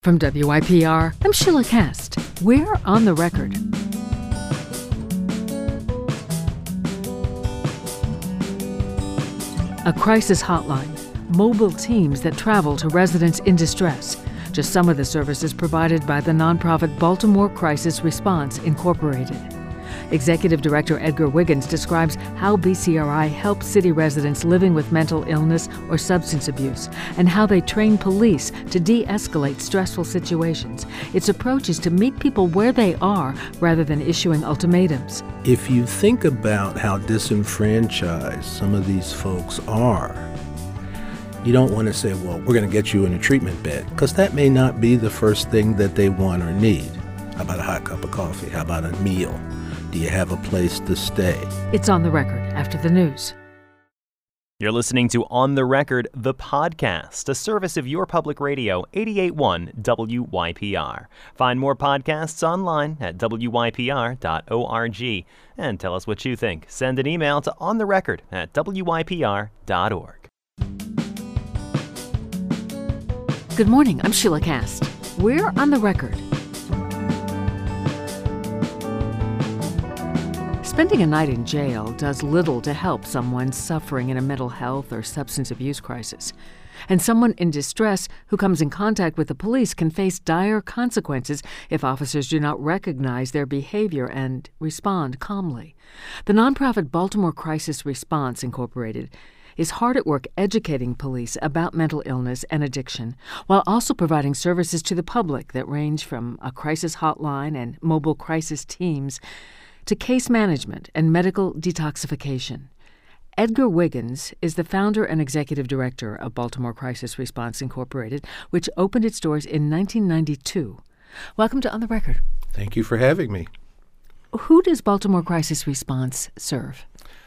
From WYPR, I'm Sheila Kast. We're on the record. A crisis hotline, mobile teams that travel to residents in distress. Just some of the services provided by the nonprofit Baltimore Crisis Response, Incorporated. Executive Director Edgar Wiggins describes how BCRI helps city residents living with mental illness or substance abuse and how they train police to de-escalate stressful situations. Its approach is to meet people where they are rather than issuing ultimatums. If you think about how disenfranchised some of these folks are, you don't want to say, well, we're going to get you in a treatment bed, because that may not be the first thing that they want or need. How about a hot cup of coffee? How about a meal? Do you have a place to stay? It's On the Record after the news. You're listening to On the Record, the podcast, a service of your public radio, 88.1 WYPR. Find more podcasts online at wypr.org. And tell us what you think. Send an email to ontherecord@wypr.org. Good morning, I'm Sheila Kast. We're on the record. Spending a night in jail does little to help someone suffering in a mental health or substance abuse crisis. And someone in distress who comes in contact with the police can face dire consequences if officers do not recognize their behavior and respond calmly. The nonprofit Baltimore Crisis Response, Incorporated, is hard at work educating police about mental illness and addiction, while also providing services to the public that range from a crisis hotline and mobile crisis teams to case management and medical detoxification. Edgar Wiggins is the founder and executive director of Baltimore Crisis Response, Incorporated, which opened its doors in 1992. Welcome to On the Record. Thank you for having me. Who does Baltimore Crisis Response serve?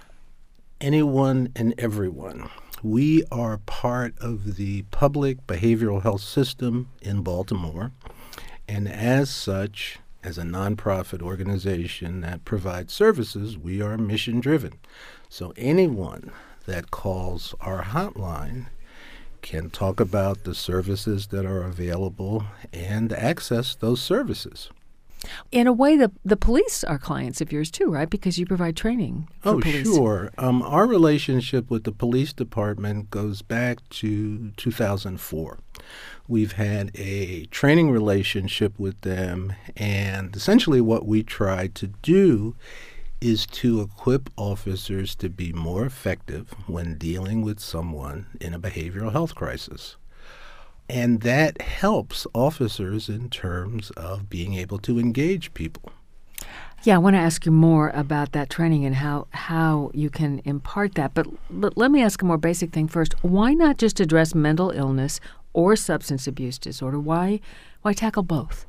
Anyone and everyone. We are part of the public behavioral health system in Baltimore, and as such, as a nonprofit organization that provides services, we are mission-driven. So anyone that calls our hotline can talk about the services that are available and access those services. In a way, the police are clients of yours too, right? Because you provide training for police. Oh, sure. Our relationship with the police department goes back to 2004. We've had a training relationship with them, and essentially what we try to do is to equip officers to be more effective when dealing with someone in a behavioral health crisis. And that helps officers in terms of being able to engage people. Yeah, I want to ask you more about that training and how you can impart that. But let me ask a more basic thing first. Why not just address mental illness or substance abuse disorder? Why tackle both?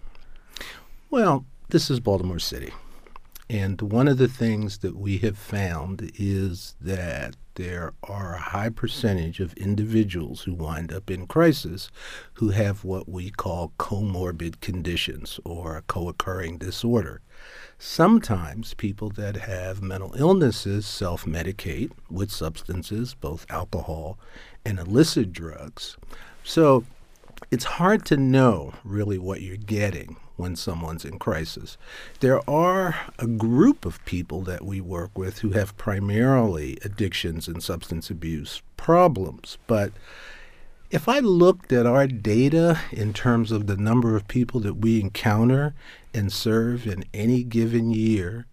Well, this is Baltimore City. And one of the things that we have found is that there are a high percentage of individuals who wind up in crisis who have what we call comorbid conditions or a co-occurring disorder. Sometimes people that have mental illnesses self-medicate with substances, both alcohol and illicit drugs. So it's hard to know really what you're getting when someone's in crisis. There are a group of people that we work with who have primarily addictions and substance abuse problems. But if I looked at our data in terms of the number of people that we encounter and serve in any given year,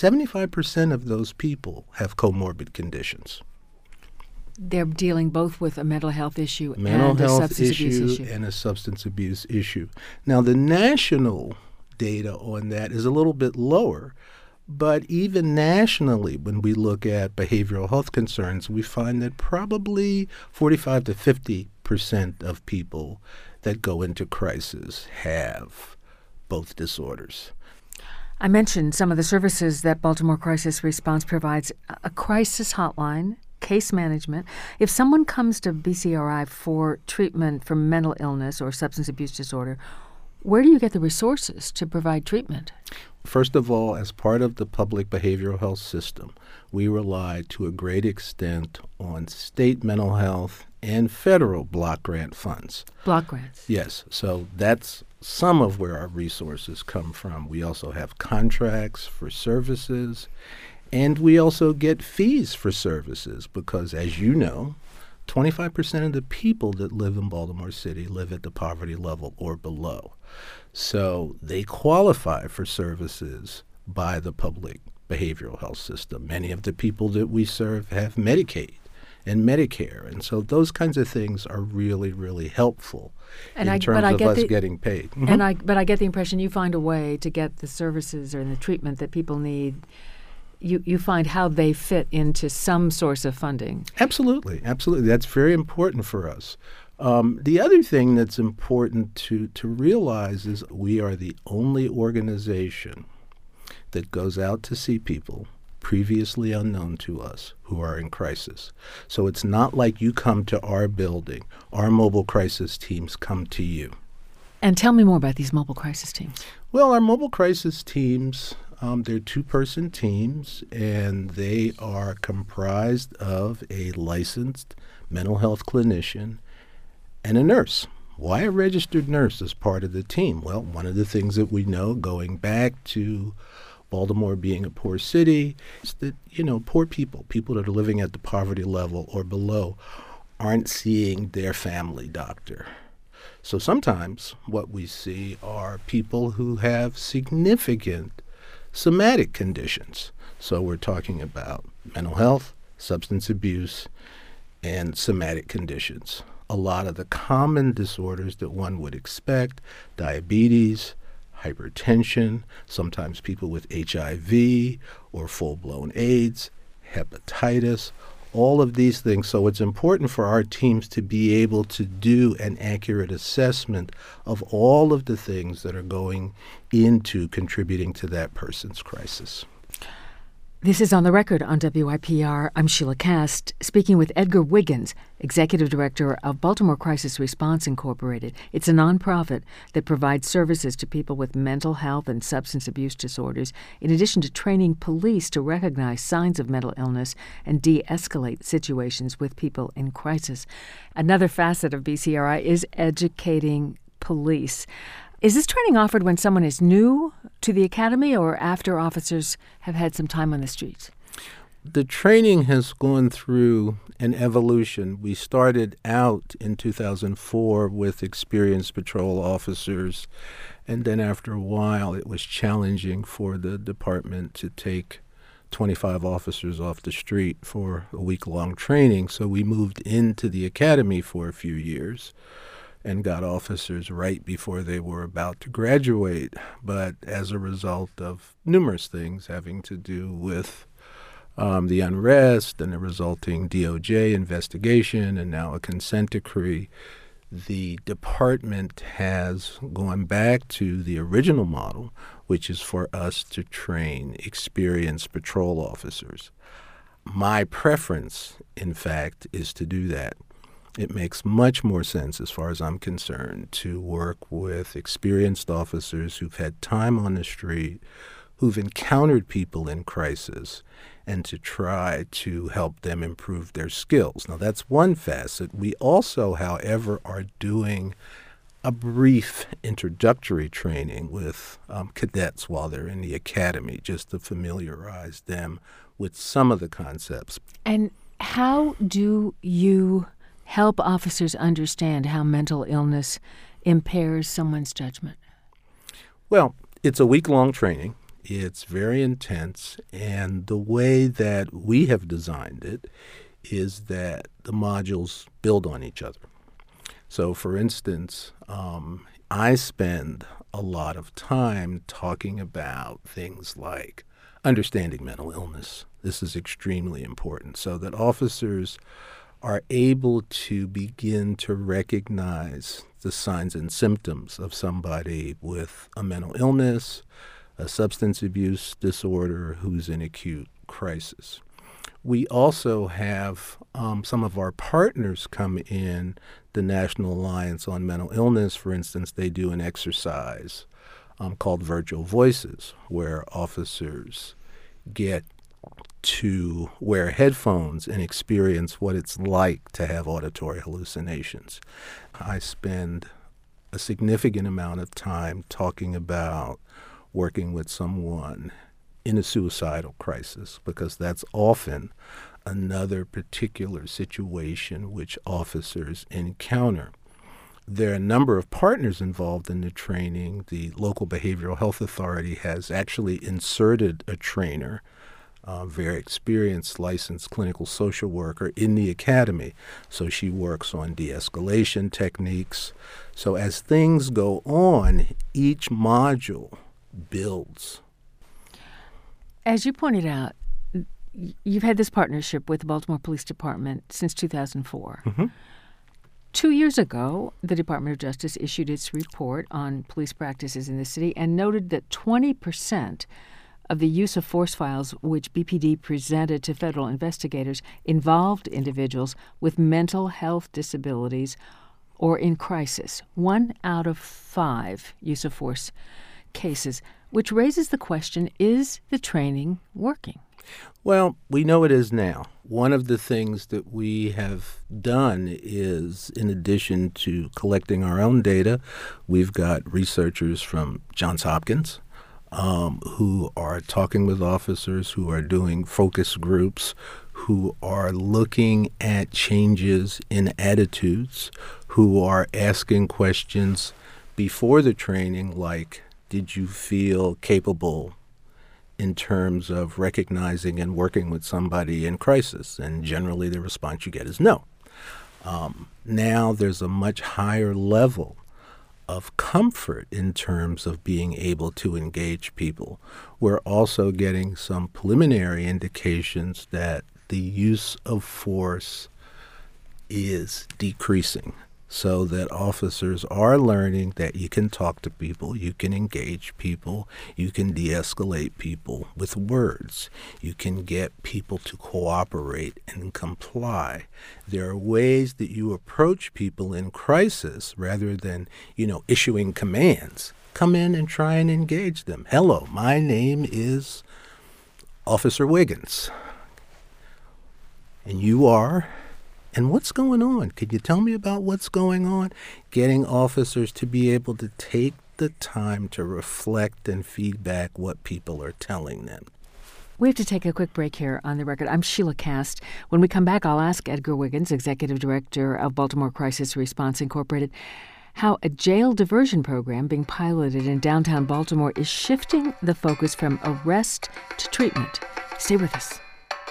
75% of those people have comorbid conditions. They're dealing both with a mental health issue and a substance abuse issue. And a substance abuse issue. Now, the national data on that is a little bit lower, but even nationally, when we look at behavioral health concerns, we find that probably 45 to 50% of people that go into crisis have both disorders. I mentioned some of the services that Baltimore Crisis Response provides: a crisis hotline, case management. If someone comes to BCRI for treatment for mental illness or substance abuse disorder, where do you get the resources to provide treatment? First of all, as part of the public behavioral health system, we rely to a great extent on state mental health and federal block grant funds. Block grants. Yes, so that's some of where our resources come from. We also have contracts for services, and we also get fees for services because, as you know, 25% of the people that live in Baltimore City live at the poverty level or below. So they qualify for services by the public behavioral health system. Many of the people that we serve have Medicaid and Medicare. And so those kinds of things are really, really helpful in terms of us getting paid. Mm-hmm. But I get the impression you find a way to get the services or the treatment that people need. You find how they fit into some source of funding. Absolutely. That's very important for us. The other thing that's important to realize is we are the only organization that goes out to see people previously unknown to us who are in crisis. So it's not like you come to our building. Our mobile crisis teams come to you. And tell me more about these mobile crisis teams. Well, our mobile crisis teams, they're two-person teams, and they are comprised of a licensed mental health clinician and a nurse. Why a registered nurse as part of the team? Well, one of the things that we know going back to Baltimore being a poor city is that, poor people that are living at the poverty level or below, aren't seeing their family doctor. So sometimes what we see are people who have significant somatic conditions. So we're talking about mental health, substance abuse, and somatic conditions. A lot of the common disorders that one would expect, diabetes, hypertension, sometimes people with HIV or full-blown AIDS, hepatitis, all of these things. So it's important for our teams to be able to do an accurate assessment of all of the things that are going into contributing to that person's crisis. This is On the Record on WYPR. I'm Sheila Kast, speaking with Edgar Wiggins, Executive Director of Baltimore Crisis Response Incorporated. It's a nonprofit that provides services to people with mental health and substance abuse disorders, in addition to training police to recognize signs of mental illness and de-escalate situations with people in crisis. Another facet of BCRI is educating police. Is this training offered when someone is new to the academy or after officers have had some time on the streets? The training has gone through an evolution. We started out in 2004 with experienced patrol officers, and then after a while it was challenging for the department to take 25 officers off the street for a week-long training, so we moved into the academy for a few years and got officers right before they were about to graduate. But as a result of numerous things having to do with the unrest and the resulting DOJ investigation and now a consent decree, the department has gone back to the original model, which is for us to train experienced patrol officers. My preference, in fact, is to do that. It makes much more sense, as far as I'm concerned, to work with experienced officers who've had time on the street, who've encountered people in crisis, and to try to help them improve their skills. Now, that's one facet. We also, however, are doing a brief introductory training with cadets while they're in the academy, just to familiarize them with some of the concepts. And how do you help officers understand how mental illness impairs someone's judgment? Well, it's a week-long training. It's very intense, and the way that we have designed it is that the modules build on each other. So, for instance, I spend a lot of time talking about things like understanding mental illness. This is extremely important so that officers are able to begin to recognize the signs and symptoms of somebody with a mental illness, a substance abuse disorder who's in acute crisis. We also have some of our partners come in, the National Alliance on Mental Illness, for instance. They do an exercise called Virtual Voices, where officers get to wear headphones and experience what it's like to have auditory hallucinations. I spend a significant amount of time talking about working with someone in a suicidal crisis, because that's often another particular situation which officers encounter. There are a number of partners involved in the training. The local behavioral health authority has actually inserted a trainer, a very experienced licensed clinical social worker, in the academy. So she works on de-escalation techniques. So as things go on, each module builds. As you pointed out, you've had this partnership with the Baltimore Police Department since 2004. Mm-hmm. 2 years ago, the Department of Justice issued its report on police practices in the city and noted that 20% of the use of force files which BPD presented to federal investigators involved individuals with mental health disabilities or in crisis. 1 out of 5 use of force cases, which raises the question, is the training working? Well, we know it is now. One of the things that we have done is, in addition to collecting our own data, we've got researchers from Johns Hopkins who are talking with officers, who are doing focus groups, who are looking at changes in attitudes, who are asking questions before the training like, did you feel capable in terms of recognizing and working with somebody in crisis? And generally the response you get is no. Now there's a much higher level of comfort in terms of being able to engage people. We're also getting some preliminary indications that the use of force is decreasing, so that officers are learning that you can talk to people, you can engage people, you can de-escalate people with words. You can get people to cooperate and comply. There are ways that you approach people in crisis rather than, issuing commands. Come in and try and engage them. Hello, my name is Officer Wiggins. And you are? And what's going on? Could you tell me about what's going on? Getting officers to be able to take the time to reflect and feedback what people are telling them. We have to take a quick break here on the record. I'm Sheila Kast. When we come back, I'll ask Edgar Wiggins, Executive Director of Baltimore Crisis Response Incorporated, how a jail diversion program being piloted in downtown Baltimore is shifting the focus from arrest to treatment. Stay with us.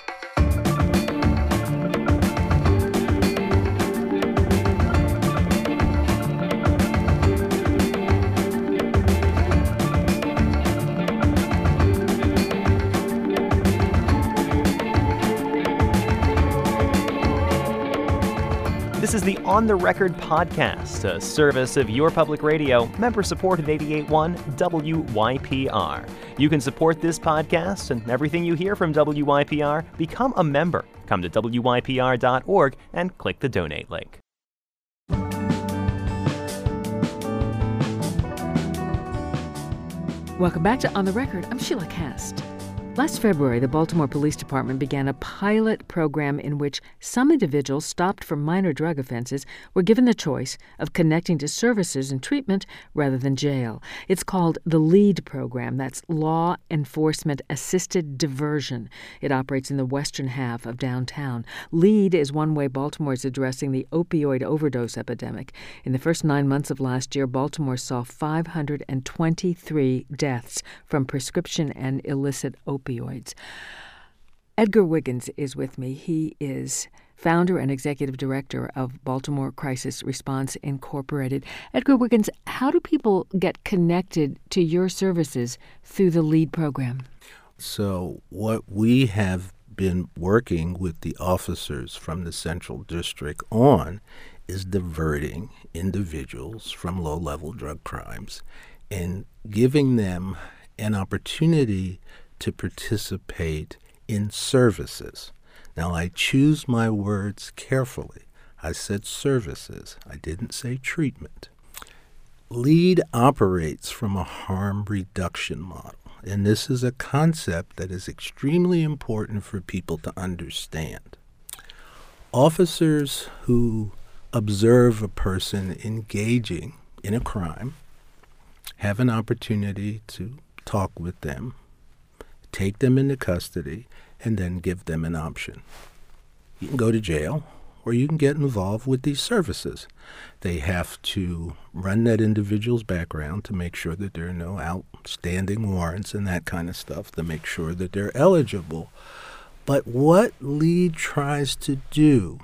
This is the On the Record podcast, a service of your public radio, member-supported 88.1 WYPR. You can support this podcast and everything you hear from WYPR. Become a member. Come to WYPR.org and click the donate link. Welcome back to On the Record. I'm Sheila Kast. Last February, the Baltimore Police Department began a pilot program in which some individuals stopped for minor drug offenses were given the choice of connecting to services and treatment rather than jail. It's called the LEAD program. That's Law Enforcement Assisted Diversion. It operates in the western half of downtown. LEAD is one way Baltimore is addressing the opioid overdose epidemic. In the first 9 months of last year, Baltimore saw 523 deaths from prescription and illicit opioids. Edgar Wiggins is with me. He is founder and executive director of Baltimore Crisis Response Incorporated. Edgar Wiggins, how do people get connected to your services through the LEAD program? So what we have been working with the officers from the Central District on is diverting individuals from low-level drug crimes and giving them an opportunity to participate in services. Now, I choose my words carefully. I said services. I didn't say treatment. LEAD operates from a harm reduction model. and this is a concept that is extremely important for people to understand. Officers who observe a person engaging in a crime have an opportunity to talk with them, take them into custody, and then give them an option. You can go to jail, or you can get involved with these services. They have to run that individual's background to make sure that there are no outstanding warrants and that kind of stuff, to make sure that they're eligible. But what LEAD tries to do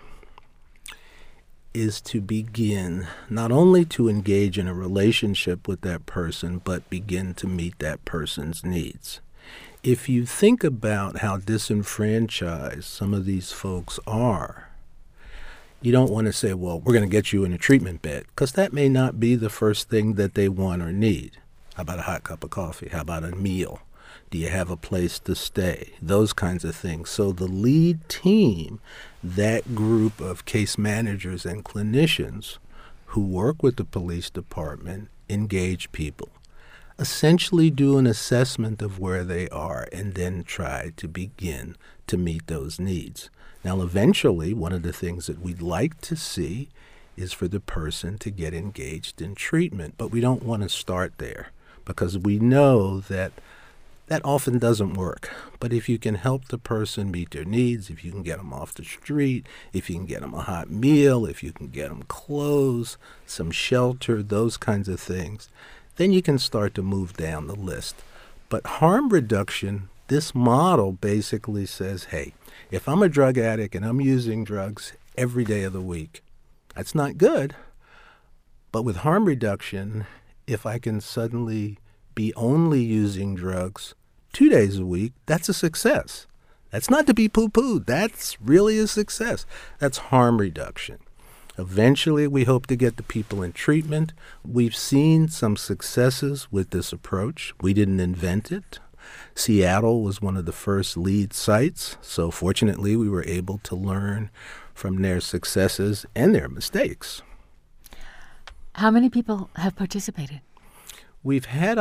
is to begin not only to engage in a relationship with that person, but begin to meet that person's needs. If you think about how disenfranchised some of these folks are, you don't want to say, well, we're going to get you in a treatment bed, because that may not be the first thing that they want or need. How about a hot cup of coffee? How about a meal? Do you have a place to stay? Those kinds of things. So the LEAD team, that group of case managers and clinicians who work with the police department, engage people, essentially do an assessment of where they are, and then try to begin to meet those needs. Now, eventually, one of the things that we'd like to see is for the person to get engaged in treatment. But we don't want to start there, because we know that that often doesn't work. But if you can help the person meet their needs, if you can get them off the street, if you can get them a hot meal, if you can get them clothes, some shelter, those kinds of things, then you can start to move down the list. But harm reduction, this model basically says, hey, if I'm a drug addict and I'm using drugs every day of the week, that's not good. But with harm reduction, if I can suddenly be only using drugs 2 days a week, that's a success. That's not to be poo-pooed. That's really a success. That's harm reduction. Eventually, we hope to get the people in treatment. We've seen some successes with this approach. We didn't invent it. Seattle was one of the first LEAD sites, so fortunately we were able to learn from their successes and their mistakes. How many people have participated? We've had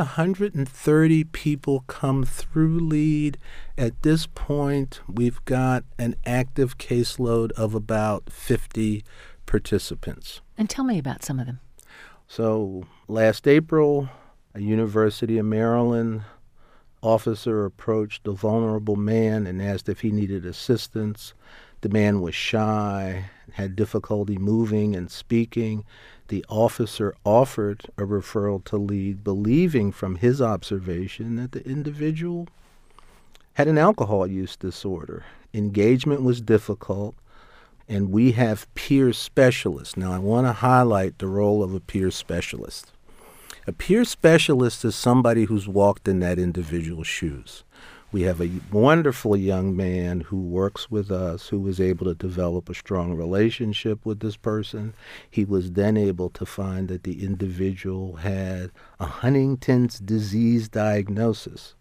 130 people come through LEAD. At this point, we've got an active caseload of about 50 participants. And tell me about some of them. So last April, a University of Maryland officer approached a vulnerable man and asked if he needed assistance. The man was shy, had difficulty moving and speaking. The officer offered a referral to LEAD, believing from his observation that the individual had an alcohol use disorder. Engagement was difficult, and we have peer specialists. Now, I want to highlight the role of a peer specialist. A peer specialist is somebody who's walked in that individual's shoes. We have a wonderful young man who works with us who was able to develop a strong relationship with this person. He was then able to find that the individual had a Huntington's disease diagnosis.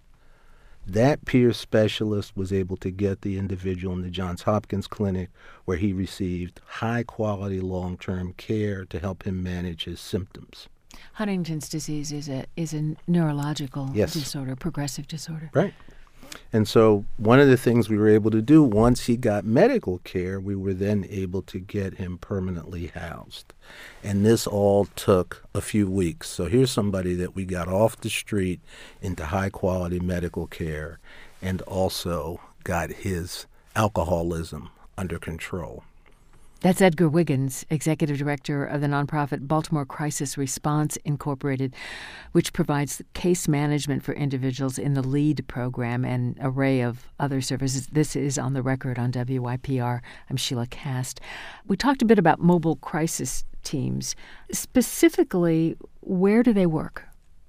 That peer specialist was able to get the individual in the Johns Hopkins Clinic, where he received high-quality long-term care to help him manage his symptoms. Huntington's disease is a neurological disorder, progressive disorder. Right. And so one of the things we were able to do, once he got medical care, we were then able to get him permanently housed. And this all took a few weeks. So here's somebody that we got off the street into high-quality medical care and also got his alcoholism under control. That's Edgar Wiggins, Executive Director of the nonprofit Baltimore Crisis Response Incorporated, which provides case management for individuals in the LEAD program and an array of other services. This is On the Record on WYPR. I'm Sheila Cast. We talked a bit about mobile crisis teams. Specifically, where do they work?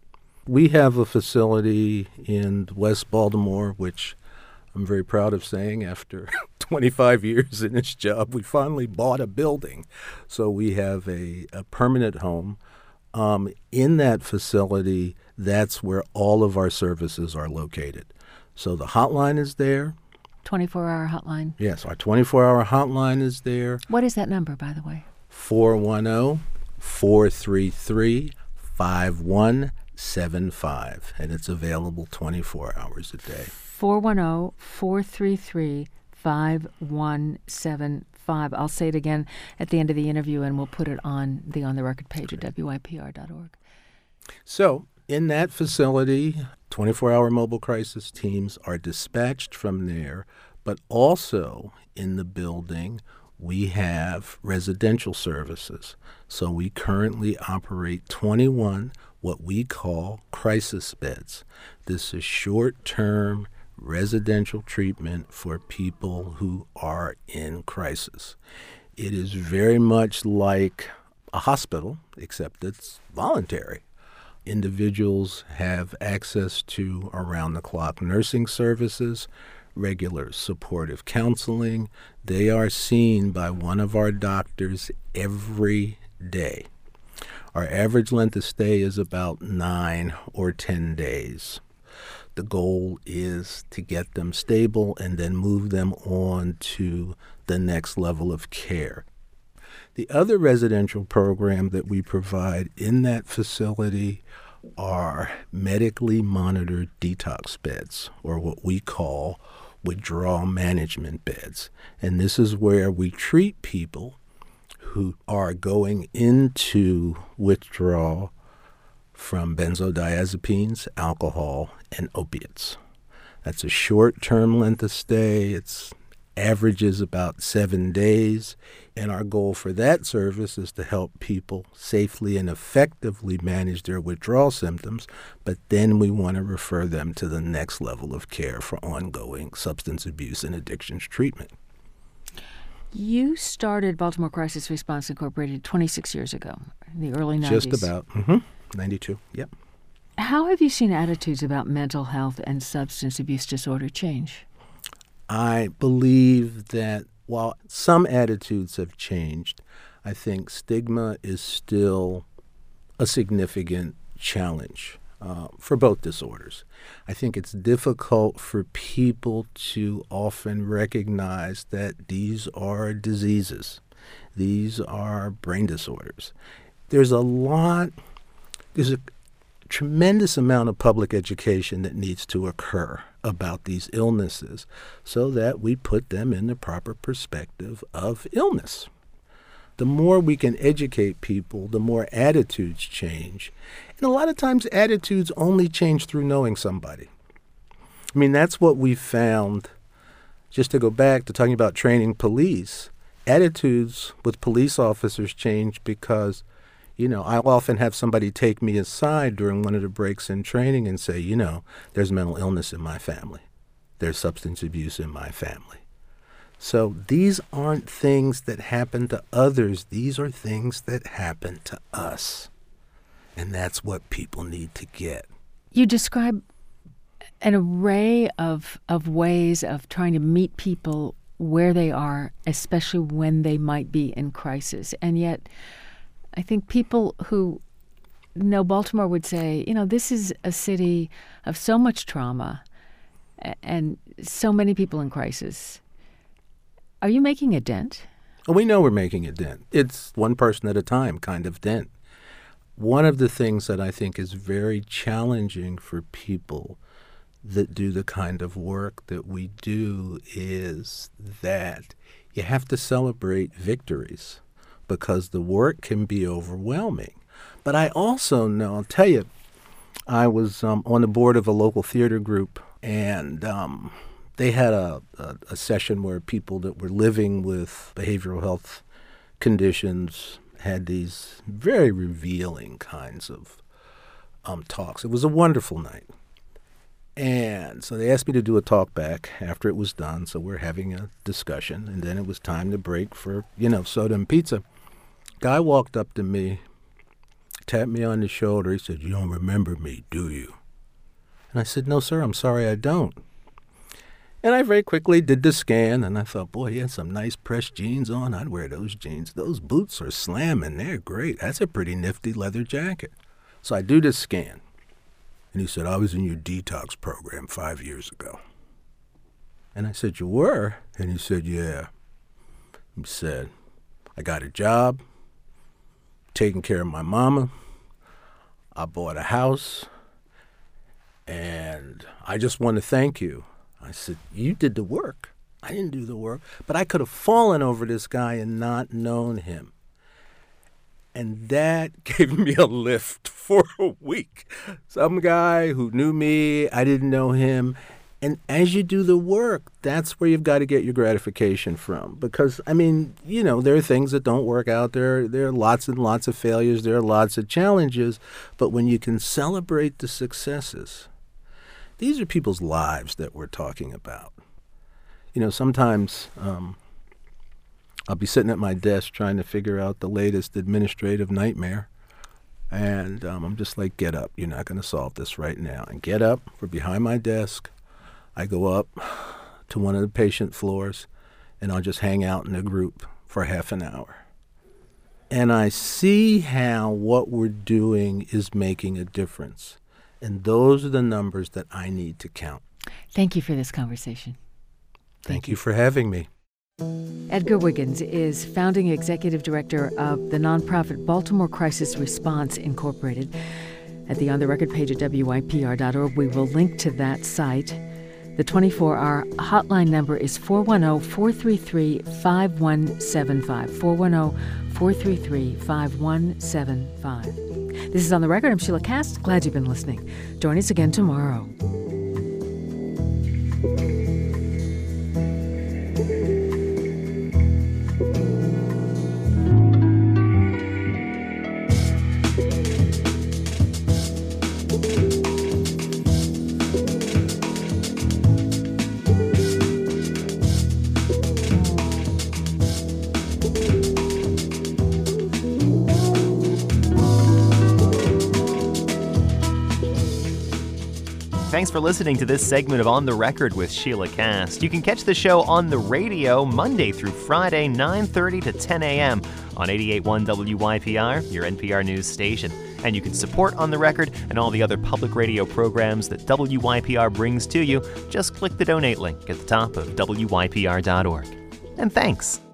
We have a facility in West Baltimore, which I'm very proud of saying after 25 years in this job, we finally bought a building. So we have a permanent home. In that facility, that's where all of our services are located. So the hotline is there. 24-hour hotline? Yes, our 24-hour hotline is there. What is that number, by the way? 410-433-5199. and it's available 24 hours a day. 410-433-5175. I'll say it again at the end of the interview, and we'll put it on the On the Record page at WYPR.org. So in that facility, 24-hour mobile crisis teams are dispatched from there, but also in the building we have residential services. So we currently operate 21 what we call crisis beds. This is short-term residential treatment for people who are in crisis. It is very much like a hospital, except it's voluntary. Individuals have access to around-the-clock nursing services, regular supportive counseling. They are seen by one of our doctors every day. Our average length of stay is about 9 or 10 days. The goal is to get them stable and then move them on to the next level of care. The other residential program that we provide in that facility are medically monitored detox beds, or what we call withdrawal management beds. And this is where we treat people who are going into withdrawal from benzodiazepines, alcohol, and opiates. That's a short-term length of stay. Its averages about 7 days. And our goal for that service is to help people safely and effectively manage their withdrawal symptoms, but then we want to refer them to the next level of care for ongoing substance abuse and addictions treatment. You started Baltimore Crisis Response Incorporated 26 years ago, in the early 90s. Just about. 92, yep. How have you seen attitudes about mental health and substance abuse disorder change? I believe that while some attitudes have changed, I think stigma is still a significant challenge for both disorders. I think it's difficult for people to often recognize that these are diseases. These are brain disorders. There's a tremendous amount of public education that needs to occur about these illnesses so that we put them in the proper perspective of illness. The more we can educate people, the more attitudes change. And a lot of times attitudes only change through knowing somebody. I mean, that's what we found. Just to go back to talking about training police, attitudes with police officers change because, I'll often have somebody take me aside during one of the breaks in training and say, there's mental illness in my family. There's substance abuse in my family. So these aren't things that happen to others. These are things that happen to us. And that's what people need to get. You describe an array of ways of trying to meet people where they are, especially when they might be in crisis. And yet, I think people who know Baltimore would say, this is a city of so much trauma and so many people in crisis. Are you making a dent? We know we're making a dent. It's one person at a time kind of dent. One of the things that I think is very challenging for people that do the kind of work that we do is that you have to celebrate victories because the work can be overwhelming. But I also know, I'll tell you, I was on the board of a local theater group, and they had a session where people that were living with behavioral health conditions had these very revealing kinds of talks. It was a wonderful night. And so they asked me to do a talk back after it was done, so we're having a discussion, and then it was time to break for, soda and pizza. Guy walked up to me, tapped me on the shoulder. He said, "You don't remember me, do you?" And I said, "No, sir, I'm sorry, I don't." And I very quickly did the scan, and I thought, boy, he had some nice pressed jeans on. I'd wear those jeans. Those boots are slamming. They're great. That's a pretty nifty leather jacket. So I do this scan. And he said, "I was in your detox program 5 years ago." And I said, "You were?" And he said, "Yeah." He said, "I got a job, taking care of my mama. I bought a house, and I just want to thank you. I said, you did the work. I didn't do the work. But I could have fallen over this guy and not known him. And that gave me a lift for a week. Some guy who knew me, I didn't know him. And as you do the work, that's where you've got to get your gratification from. Because, I mean, you know, there are things that don't work out. There are lots and lots of failures. There are lots of challenges. But when you can celebrate the successes, these are people's lives that we're talking about. You know, sometimes I'll be sitting at my desk trying to figure out the latest administrative nightmare. And I'm just like, get up. You're not going to solve this right now. And get up from behind my desk. I go up to one of the patient floors, and I'll just hang out in a group for half an hour. And I see how what we're doing is making a difference. And those are the numbers that I need to count. Thank you for this conversation. Thank you for having me. Edgar Wiggins is founding executive director of the nonprofit Baltimore Crisis Response Incorporated. At the On the Record page at WYPR.org, we will link to that site. The 24-hour hotline number is 410-433-5175, 410-433-5175. This is On the Record. I'm Sheila Kast. Glad you've been listening. Join us again tomorrow. Thanks for listening to this segment of On the Record with Sheila Kast. You can catch the show on the radio Monday through Friday, 9:30 to 10 a.m. on 88.1 WYPR, your NPR news station. And you can support On the Record and all the other public radio programs that WYPR brings to you. Just click the donate link at the top of WYPR.org. And thanks.